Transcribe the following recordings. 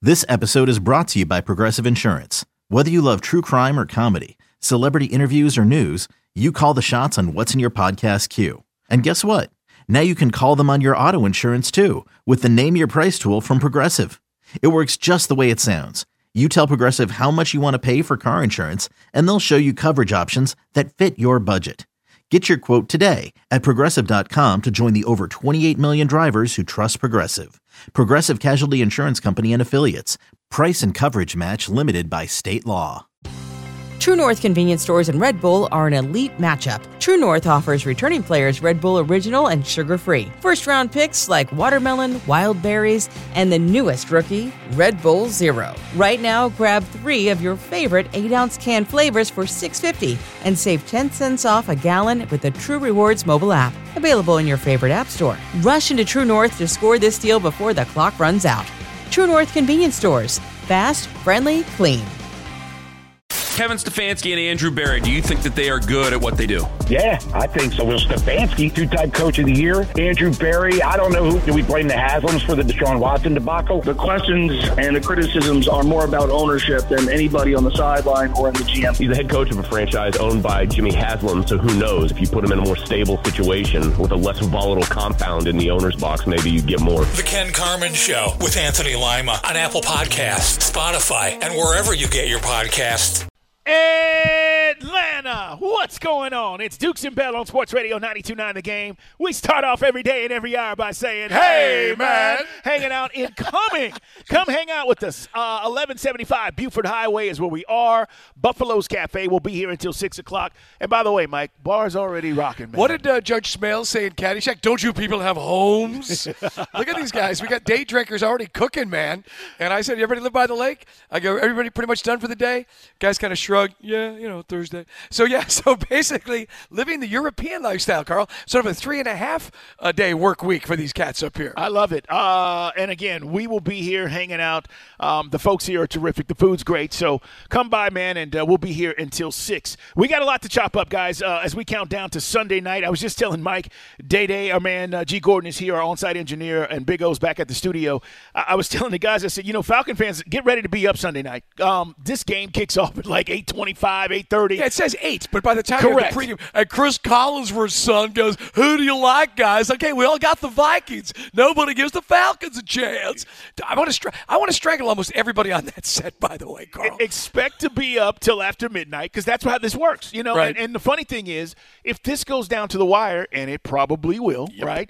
This episode is brought to you by Progressive Insurance. Whether you love true crime or comedy, celebrity interviews or news, you call the shots on what's in your podcast queue. And guess what? Now you can call them on your auto insurance too with the Name Your Price tool from Progressive. It works just the way it sounds. You tell Progressive how much you want to pay for car insurance, and they'll show you coverage options that fit your budget. Get your quote today at Progressive.com to join the over 28 million drivers who trust Progressive. Progressive Casualty Insurance Company and Affiliates. Price and coverage match limited by state law. True North convenience stores and Red Bull are an elite matchup. True North offers returning players Red Bull Original and sugar-free. First-round picks like watermelon, wild berries, and the newest rookie, Red Bull Zero. Right now, grab 3 of your favorite 8-ounce can flavors for $6.50 and save 10 cents off a gallon with the True Rewards mobile app. Available in your favorite app store. Rush into True North to score this deal before the clock runs out. True North convenience stores. Fast, friendly, clean. Kevin Stefanski and Andrew Berry, do you think that they are good at what they do? Yeah, I think so. Will Stefanski, 2-time coach of the year. Andrew Berry, I don't know do we blame the Haslams for the Deshaun Watson debacle? The questions and the criticisms are more about ownership than anybody on the sideline or in the GM. He's the head coach of a franchise owned by Jimmy Haslam, so who knows? If you put him in a more stable situation with a less volatile compound in the owner's box, maybe you get more. The Ken Carman Show with Anthony Lima on Apple Podcasts, Spotify, and wherever you get your podcasts. Atlanta, what's going on? It's Dukes and Bell on Sports Radio 92.9 The Game. We start off every day and every hour by saying, hey, man, hanging out incoming. Come hang out with us. 1175 Buford Highway is where we are. Buffalo's Cafe will be here until 6 o'clock. And by the way, Mike, bar's already rocking, man. What did Judge Smales say in Caddyshack? Don't you people have homes? Look at these guys. We got day drinkers already cooking, man. And I said, everybody live by the lake? I go, everybody pretty much done for the day? Guys kind of shrug. Yeah, Thursday. So basically living the European lifestyle, Carl. Sort of a 3.5-day work week for these cats up here. I love it. And again, we will be here hanging out. The folks here are terrific. The food's great. So come by, man, and we'll be here until 6. We got a lot to chop up, guys, as we count down to Sunday night. I was just telling Mike, Day, our man, G. Gordon is here, our on-site engineer, and Big O's back at the studio. I was telling the guys, I said, Falcon fans, get ready to be up Sunday night. This game kicks off at like 8:25, 8:30. Yeah, it says 8, but by the time you're at the pregame, and Chris Collinsworth's son goes, who do you like, guys? Okay, we all got the Vikings. Nobody gives the Falcons a chance. I want to strangle almost everybody on that set, by the way, Carl. Expect to be up till after midnight because that's how this works, Right. And the funny thing is, if this goes down to the wire, and it probably will, right,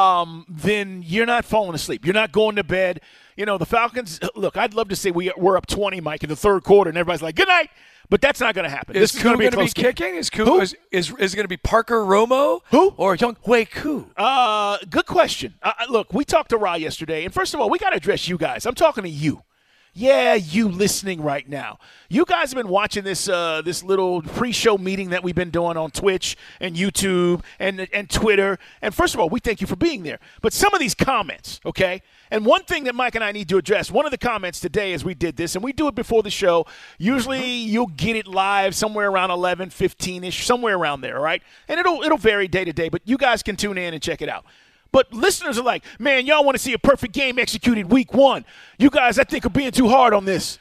then you're not falling asleep. You're not going to bed. The Falcons, look, I'd love to say we're up 20, Mike, in the third quarter, and everybody's like, good night. But that's not going to happen. Is this is going to be a close kicking? game. Is it going to be Parker Romo? Who? Or Young Wei Koo? Good question. Look, we talked to Ra yesterday, and first of all, we got to address you guys. I'm talking to you. Yeah, you listening right now. You guys have been watching this little pre-show meeting that we've been doing on Twitch and YouTube and Twitter. And first of all, we thank you for being there. But some of these comments, okay? And one thing that Mike and I need to address, one of the comments today as we did this, and we do it before the show, usually you'll get it live somewhere around 11, 15-ish, somewhere around there, all right? And it'll vary day to day, but you guys can tune in and check it out. But listeners are like, man, y'all want to see a perfect game executed week 1. You guys, I think, are being too hard on this.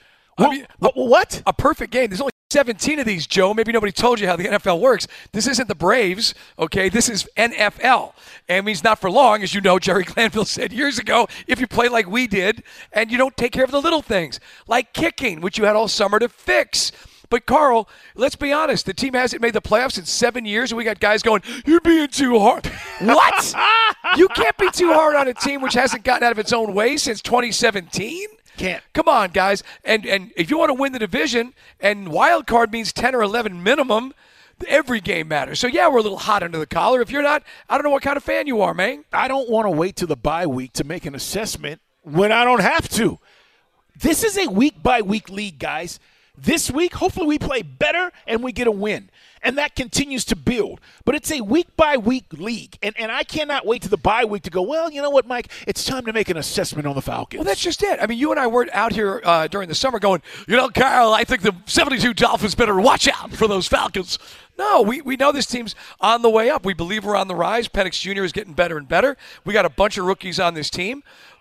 What? A perfect game. There's only 17 of these, Joe. Maybe nobody told you how the NFL works. This isn't the Braves, okay? This is NFL. And it means not for long, as you know, Jerry Glanville said years ago, if you play like we did and you don't take care of the little things, like kicking, which you had all summer to fix. But, Carl, let's be honest. The team hasn't made the playoffs in 7 years, and we got guys going, you're being too hard. What? You can't be too hard on a team which hasn't gotten out of its own way since 2017? Can't. Come on, guys. And if you want to win the division, and wild card means 10 or 11 minimum, every game matters. So, yeah, we're a little hot under the collar. If you're not, I don't know what kind of fan you are, man. I don't want to wait till the bye week to make an assessment when I don't have to. This is a week-by-week league, guys. This week, hopefully we play better and we get a win. And that continues to build. But it's a week-by-week league. And I cannot wait to the bye week to go, well, you know what, Mike? It's time to make an assessment on the Falcons. Well, that's just it. I mean, you and I weren't out here during the summer going, Kyle, I think the 72 Dolphins better watch out for those Falcons. No, we know this team's on the way up. We believe we're on the rise. Penix Jr. is getting better and better. We got a bunch of rookies on this team.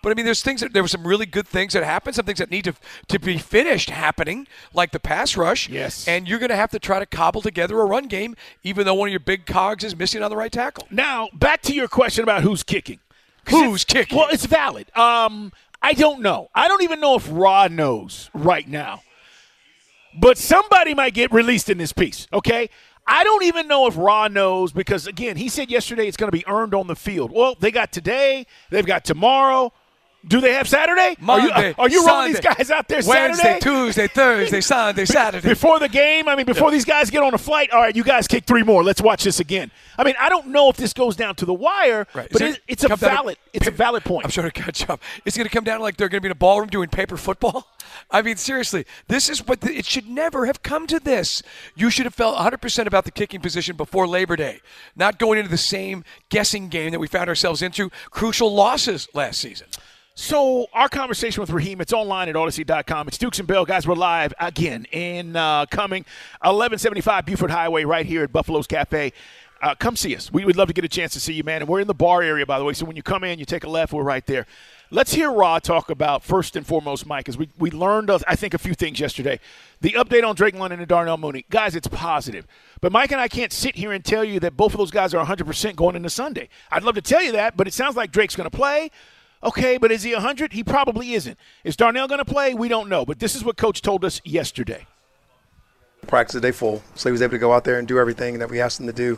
But, I mean, there were some really good things that happened, some things that need to be finished happening, like the pass rush. Yes. And you're going to have to try to cobble together a run game, even though one of your big cogs is missing on the right tackle. Now, back to your question about who's kicking. Who's kicking? Well, it's valid. I don't know. I don't even know if Ra knows right now. But somebody might get released in this piece, okay? I don't even know if Ra knows because, again, he said yesterday it's going to be earned on the field. Well, they got today. They've got tomorrow. Do they have Saturday? Monday, are you Sunday, rolling these guys out there Wednesday, Saturday? Tuesday, Thursday, Sunday, Saturday. Before the game? I mean, before these guys get on a flight, all right, you guys kick 3 more. Let's watch this again. I mean, I don't know if this goes down to the wire, right. but it's a valid point. I'm sure to cut you off. It's going to come down like they're going to be in a ballroom doing paper football. I mean, seriously, this is what it should never have come to this. You should have felt 100% about the kicking position before Labor Day, not going into the same guessing game that we found ourselves into, crucial losses last season. So our conversation with Raheem, it's online at Odyssey.com. It's Dukes and Bell. Guys, we're live again in coming 1175 Buford Highway right here at Buffalo's Cafe. Come see us. We would love to get a chance to see you, man. And we're in the bar area, by the way, so when you come in, you take a left, we're right there. Let's hear Ra talk about, first and foremost, Mike, because we learned, I think, a few things yesterday. The update on Drake London and Darnell Mooney. Guys, it's positive. But Mike and I can't sit here and tell you that both of those guys are 100% going into Sunday. I'd love to tell you that, but it sounds like Drake's going to play. Okay, but is he 100? He probably isn't. Is Darnell going to play? We don't know. But this is what Coach told us yesterday. Practice the day full, so he was able to go out there and do everything that we asked him to do.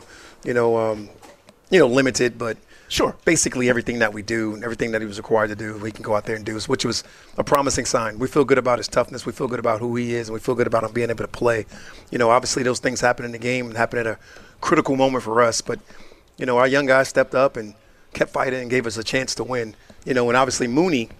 Limited, but sure. Basically everything that we do and everything that he was required to do, we can go out there and do, which was a promising sign. We feel good about his toughness. We feel good about who he is, and we feel good about him being able to play. Obviously those things happen in the game and happen at a critical moment for us. But, our young guys stepped up and kept fighting and gave us a chance to win. And obviously Mooney,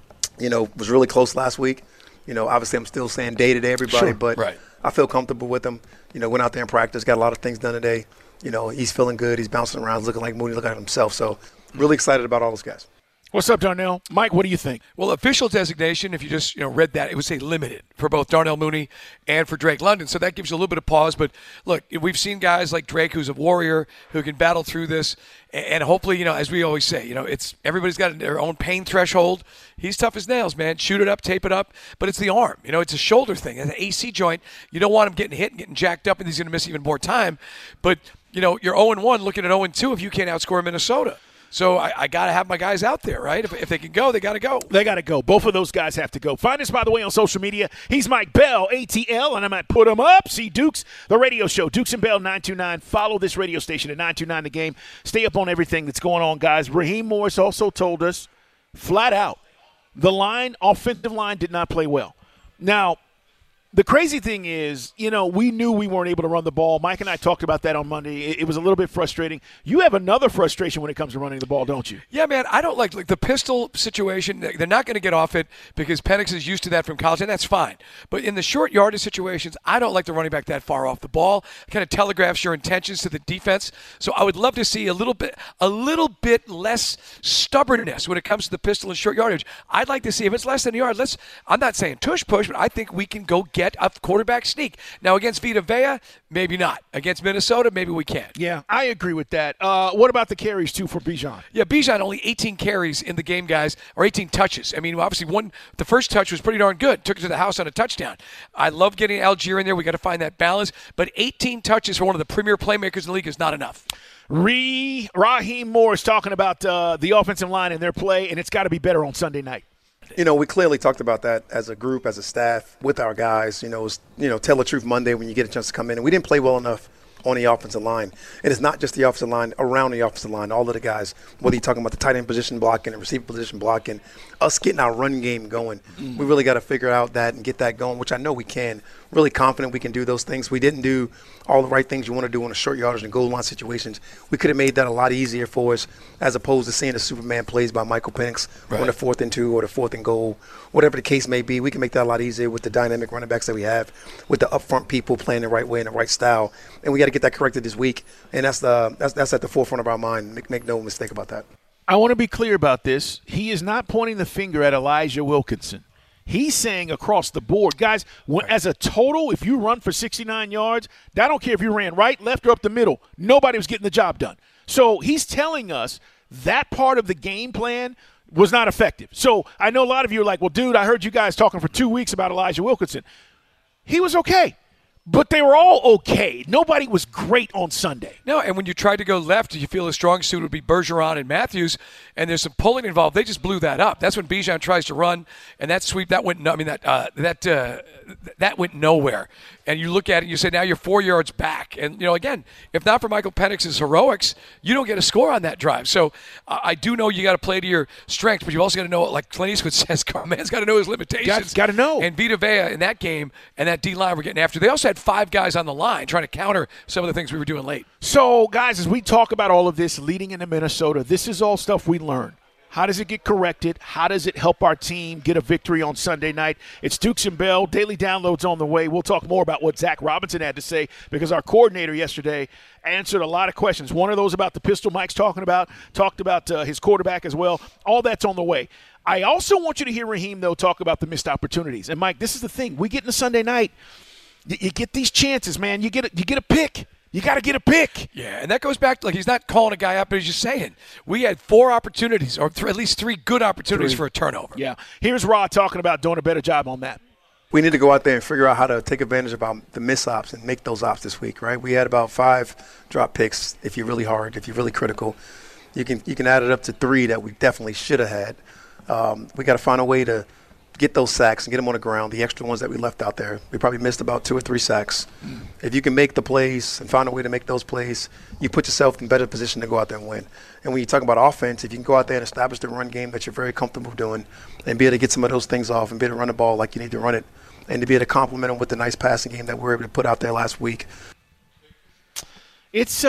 was really close last week. Obviously I'm still saying day-to-day everybody, sure, but right. I feel comfortable with him. Went out there in practice, got a lot of things done today. He's feeling good. He's bouncing around, looking like Mooney, looking at himself. So really excited about all those guys. What's up, Darnell? Mike, what do you think? Well, official designation, if you just read that, it would say limited for both Darnell Mooney and for Drake London. So that gives you a little bit of pause. But, look, we've seen guys like Drake, who's a warrior, who can battle through this. And hopefully, as we always say, it's everybody's got their own pain threshold. He's tough as nails, man. Shoot it up, tape it up. But it's the arm. It's a shoulder thing. It's an AC joint. You don't want him getting hit and getting jacked up, and he's going to miss even more time. But, you're 0-1 looking at 0-2 if you can't outscore Minnesota. So I got to have my guys out there, right? If they can go, they got to go. They got to go. Both of those guys have to go. Find us, by the way, on social media. He's Mike Bell, ATL, and I'm at Put 'em Up. See Dukes, the radio show, Dukes and Bell 929. Follow this radio station at 929 The Game. Stay up on everything that's going on, guys. Raheem Morris also told us, flat out, the offensive line did not play well. Now, the crazy thing is, we knew we weren't able to run the ball. Mike and I talked about that on Monday. It was a little bit frustrating. You have another frustration when it comes to running the ball, don't you? Yeah, man. I don't like the pistol situation. They're not going to get off it because Penix is used to that from college, and that's fine. But in the short yardage situations, I don't like the running back that far off the ball. It kind of telegraphs your intentions to the defense. So I would love to see a little bit less stubbornness when it comes to the pistol and short yardage. I'd like to see if it's less than a yard. I'm not saying tush push, but I think we can go get a quarterback sneak. Now, against Vita Vea, maybe not. Against Minnesota, maybe we can. Yeah, I agree with that. What about the carries, too, for Bijan? Yeah, Bijan only 18 carries in the game, guys, or 18 touches. I mean, obviously, the first touch was pretty darn good. Took it to the house on a touchdown. I love getting Algier in there. We got to find that balance. But 18 touches for one of the premier playmakers in the league is not enough. Raheem Morris talking about the offensive line and their play, and it's got to be better on Sunday night. We clearly talked about that as a group, as a staff, with our guys. It was, Tell the Truth Monday when you get a chance to come in. And we didn't play well enough on the offensive line. And it's not just the offensive line, around the offensive line, all of the guys, whether you're talking about the tight end position blocking and receiver position blocking, us getting our run game going. We really got to figure out that and get that going, which I know we can. Really confident we can do those things. We didn't do all the right things you want to do on the short yardage and goal line situations. We could have made that a lot easier for us as opposed to seeing the Superman plays by Michael Penix on the 4th and 2 or the 4th and goal, whatever the case may be. We can make that a lot easier with the dynamic running backs that we have, with the upfront people playing the right way and the right style. And we got to get that corrected this week, and that's at the forefront of our mind. Make no mistake about that. I want to be clear about this. He is not pointing the finger at Elijah Wilkinson. He's saying across the board, guys, as a total, if you run for 69 yards, I don't care if you ran right, left, or up the middle. Nobody was getting the job done. So he's telling us that part of the game plan, was not effective. So I know a lot of you are like, well, dude, I heard you guys talking for 2 weeks about Elijah Wilkinson. He was okay. But they were all okay. Nobody was great on Sunday. No, and when you tried to go left, you feel a strong suit would be Bergeron and Matthews, and there's some pulling involved. They just blew that up. That's when Bijan tries to run, and that sweep that went. I mean that went nowhere. And you look at it, and you say now you're 4 yards back. And again, if not for Michael Penix's heroics, you don't get a score on that drive. So I do know you got to play to your strengths, but you also got to know, like Clint Eastwood says, man's got to know his limitations. Got to know. And Vita Vea in that game and that D line were getting after. They also had 5 guys on the line trying to counter some of the things we were doing late. So, guys, as we talk about all of this leading into Minnesota, this is all stuff we learn. How does it get corrected? How does it help our team get a victory on Sunday night? It's Dukes and Bell. Daily downloads on the way. We'll talk more about what Zach Robinson had to say because our coordinator yesterday answered a lot of questions. One of those about the pistol Mike's talked about his quarterback as well. All that's on the way. I also want you to hear Raheem, though, talk about the missed opportunities. And, Mike, this is the thing. We get into Sunday night. You get these chances, man. You get a pick. You got to get a pick. Yeah, and that goes back to, he's not calling a guy up, but he's just saying, we had 4 opportunities, or at least 3 good opportunities for a turnover. Yeah. Here's Rod talking about doing a better job on that. We need to go out there and figure out how to take advantage of the miss ops and make those ops this week, right? We had about 5 drop picks. If you're really hard, if you're really critical, you can add it up to 3 that we definitely should have had. We got to find a way to get those sacks and get them on the ground, the extra ones that we left out there. We probably missed about 2 or 3 sacks. If you can make the plays and find a way to make those plays, you put yourself in better position to go out there and win. And when you talk about offense, if you can go out there and establish the run game that you're very comfortable doing and be able to get some of those things off and be able to run the ball like you need to run it and to be able to complement them with the nice passing game that we were able to put out there last week. It's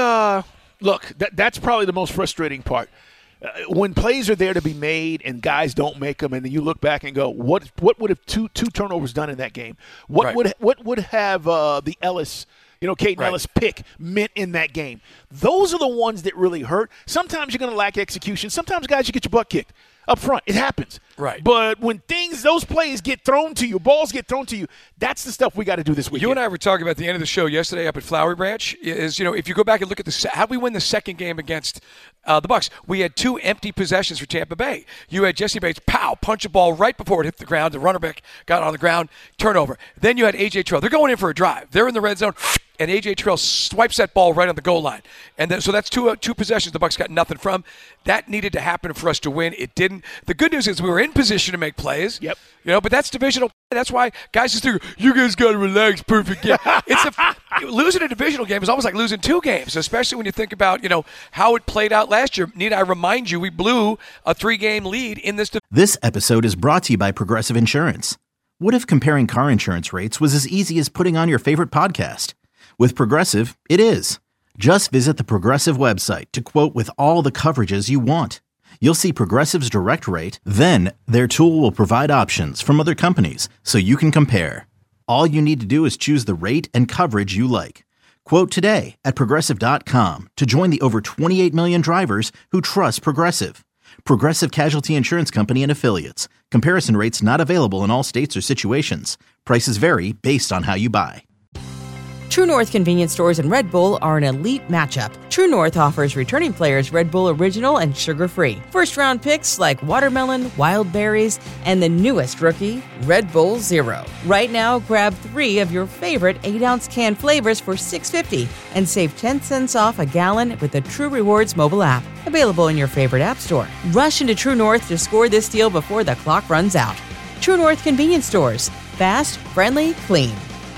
look, that's probably the most frustrating part. When plays are there to be made and guys don't make them, and then you look back and go, what would have two turnovers done in that game? What would have the Ellis, Caden Ellis pick meant in that game? Those are the ones that really hurt. Sometimes you're going to lack execution. Sometimes, guys, you get your butt kicked up front. It happens. Right. But when those plays get thrown to you, balls get thrown to you, that's the stuff we got to do this weekend. You and I were talking about at the end of the show yesterday up at Flowery Branch is, if you go back and look at how we win the second game against the Bucs, we had 2 empty possessions for Tampa Bay. You had Jesse Bates, punch a ball right before it hit the ground. The runner back got on the ground, turnover. Then you had A.J. Terrell. They're going in for a drive. They're in the red zone, and A.J. Terrell swipes that ball right on the goal line. And then, so that's two possessions the Bucs got nothing from. That needed to happen for us to win. It didn't. The good news is we were in position to make plays. Yep. But that's divisional. That's why guys just think, you guys got to relax, perfect game. Losing a divisional game is almost like losing 2 games, especially when you think about, how it played out last year. Need I remind you, we blew a 3-game lead in this. This episode is brought to you by Progressive Insurance. What if comparing car insurance rates was as easy as putting on your favorite podcast? With Progressive, it is. Just visit the Progressive website to quote with all the coverages you want. You'll see Progressive's direct rate, then their tool will provide options from other companies so you can compare. All you need to do is choose the rate and coverage you like. Quote today at Progressive.com to join the over 28 million drivers who trust Progressive. Progressive Casualty Insurance Company and Affiliates. Comparison rates not available in all states or situations. Prices vary based on how you buy. True North convenience stores and Red Bull are an elite matchup. True North offers returning players Red Bull Original and sugar-free. First-round picks like watermelon, wild berries, and the newest rookie, Red Bull Zero. Right now, grab 3 of your favorite 8-ounce can flavors for $6.50 and save 10 cents off a gallon with the True Rewards mobile app. Available in your favorite app store. Rush into True North to score this deal before the clock runs out. True North convenience stores. Fast, friendly, clean.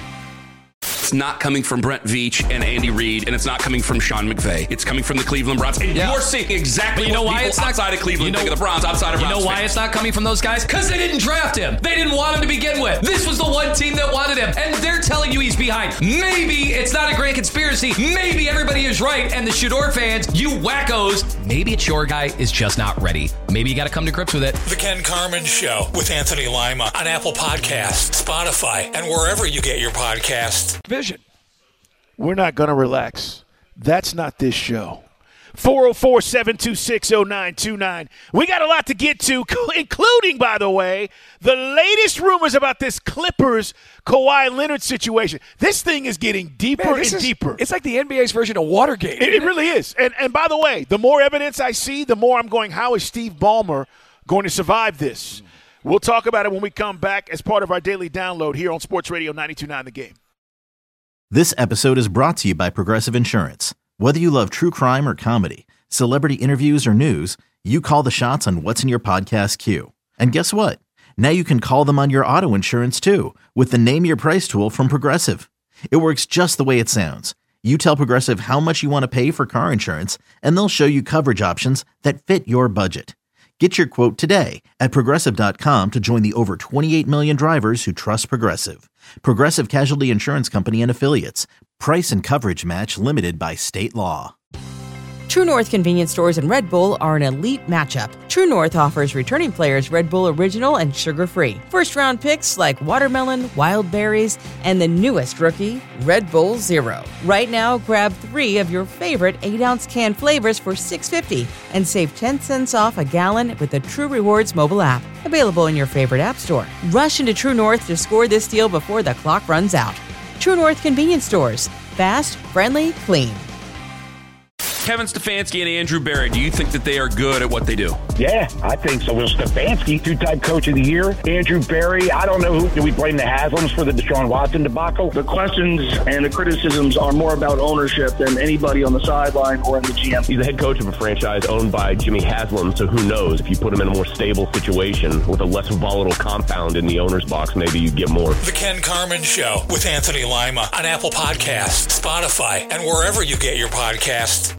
It's not coming from Brent Veach and Andy Reid, and it's not coming from Sean McVay. It's coming from the Cleveland Browns. And you're seeing exactly what people outside of Cleveland think of the Browns, outside of Browns. You know why fans. it's not coming from those guys? Because they didn't draft him. They didn't want him to begin with. This was the one team that wanted him, and they're telling you he's behind. Maybe it's not a grand conspiracy. Maybe everybody is right, and the Shador fans, you wackos, maybe it's your guy is just not ready. Maybe you got to come to grips with it. The Ken Carman Show with Anthony Lima on Apple Podcasts, Spotify, and wherever you get your podcasts. Vision. We're not going to relax. That's not this show. 404-726-0929. We got a lot to get to, including, by the way, the latest rumors about this Clippers Kawhi Leonard situation. This thing is getting deeper and deeper. It's like the NBA's version of Watergate. It really is. And by the way, the more evidence I see, the more I'm going, how is Steve Ballmer going to survive this? We'll talk about it when we come back as part of our daily download here on Sports Radio 92.9 The Game. This episode is brought to you by Progressive Insurance. Whether you love true crime or comedy, celebrity interviews or news, you call the shots on what's in your podcast queue. And guess what? Now you can call them on your auto insurance too with the Name Your Price tool from Progressive. It works just the way it sounds. You tell Progressive how much you want to pay for car insurance, and they'll show you coverage options that fit your budget. Get your quote today at Progressive.com to join the over 28 million drivers who trust Progressive. Progressive Casualty Insurance Company and Affiliates. Price and coverage match limited by state law. True North convenience stores and Red Bull are an elite matchup. True North offers returning players Red Bull Original and sugar-free. First-round picks like watermelon, wild berries, and the newest rookie, Red Bull Zero. Right now, grab 3 of your favorite 8-ounce can flavors for $6.50 and save 10 cents off a gallon with the True Rewards mobile app. Available in your favorite app store. Rush into True North to score this deal before the clock runs out. True North convenience stores. Fast, friendly, clean. Kevin Stefanski and Andrew Berry, do you think that they are good at what they do? Yeah, I think so. Will Stefanski, 2-time coach of the year. Andrew Berry, I don't know who. Do we blame the Haslams for the Deshaun Watson debacle? The questions and the criticisms are more about ownership than anybody on the sideline or in the GM. He's the head coach of a franchise owned by Jimmy Haslam, so who knows? If you put him in a more stable situation with a less volatile compound in the owner's box, maybe you'd get more. The Ken Carman Show with Anthony Lima on Apple Podcasts, Spotify, and wherever you get your podcasts.